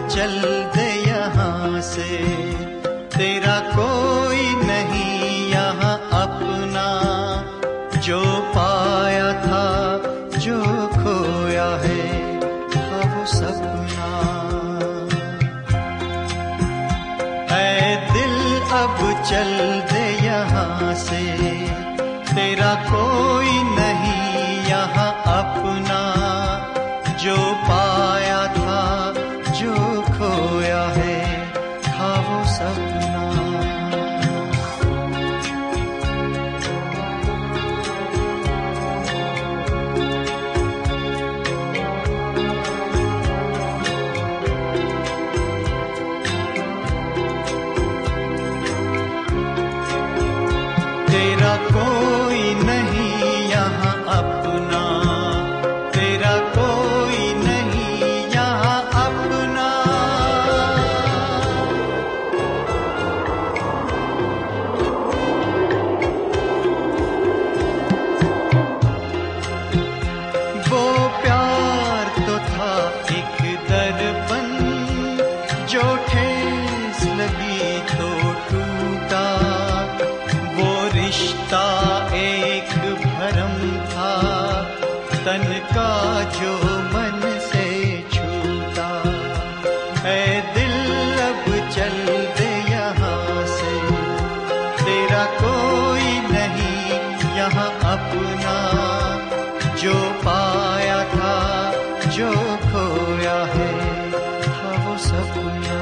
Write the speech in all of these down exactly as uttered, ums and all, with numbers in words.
चल दे यहाँ से, तेरा कोई नहीं यहाँ अपना, जो पाया था जो खोया है था वो सपना। ऐ दिल अब चल दे यहाँ से, तेरा कोई नहीं यहाँ अपना, जो पाया था जो खोया है था वो सपना। तेरा कोई नहीं यहाँ अपना, तेरा कोई नहीं यहाँ अपना, वो प्यार तो था एक दर्पण, जो ठेस लगी तो टूटा, वो रिश्ता एक भरम था, तन का जो मन से छूटा। ऐ दिल अब चल दे यहाँ से, तेरा कोई नहीं यहाँ अपना, जो पाया था जो खोया है था वो सपना।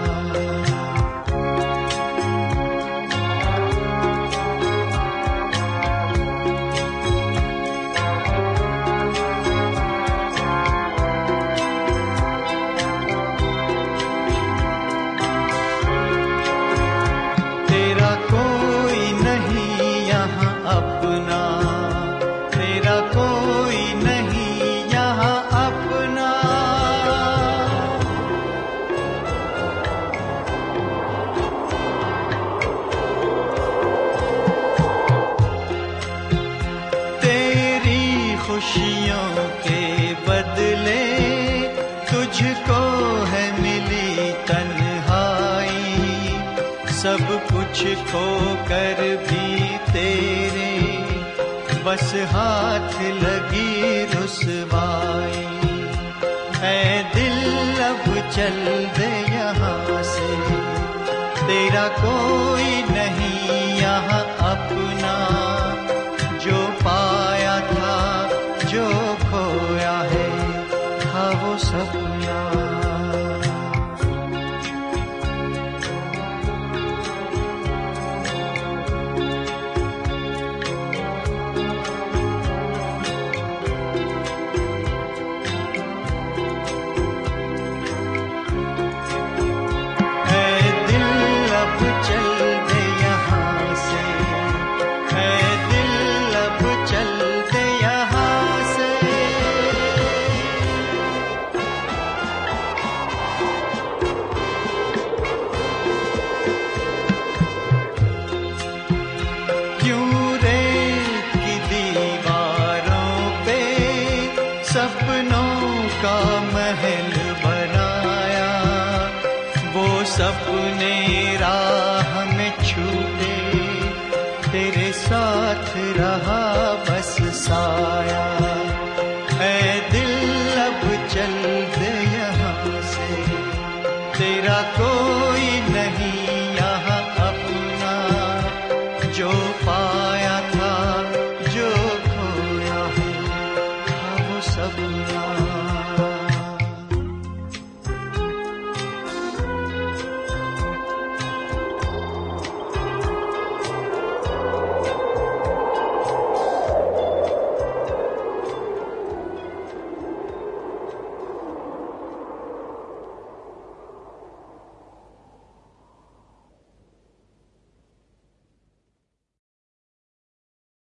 तेरा कोई नहीं यहाँ अपना, तेरा कोई नहीं यहाँ अपना, तेरी खुशियों के बदले तुझको है मिली तन्हाई, सब कुछ खो कर भी तेरे बस हाथ लगी रुसवाई। ऐ दिल अब चल दे यहाँ से, तेरा कोई नहीं यहाँ अपना, जो पाया था जो खोया है था वो सपना। सपनों का महल बनाया, वो सपने